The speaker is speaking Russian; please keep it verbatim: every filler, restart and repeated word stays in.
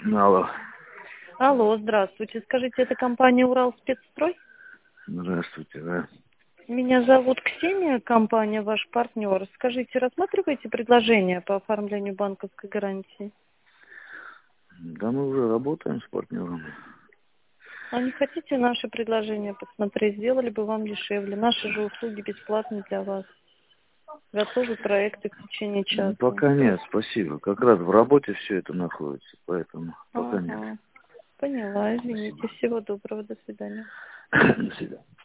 Алло. Алло, здравствуйте. Скажите, это компания «Уралспецстрой»? Здравствуйте, да. Меня зовут Ксения, компания «Ваш партнер». Скажите, рассматриваете предложение по оформлению банковской гарантии? Да мы уже работаем с партнерами. А не хотите наше предложение посмотреть? Сделали бы вам дешевле. Наши же услуги бесплатны для вас. Готовы проекты в течение часа. Пока нет, спасибо. Как раз в работе все это находится, поэтому пока нет. Ага. Поняла, извините. Спасибо. Всего доброго. До свидания. До свидания.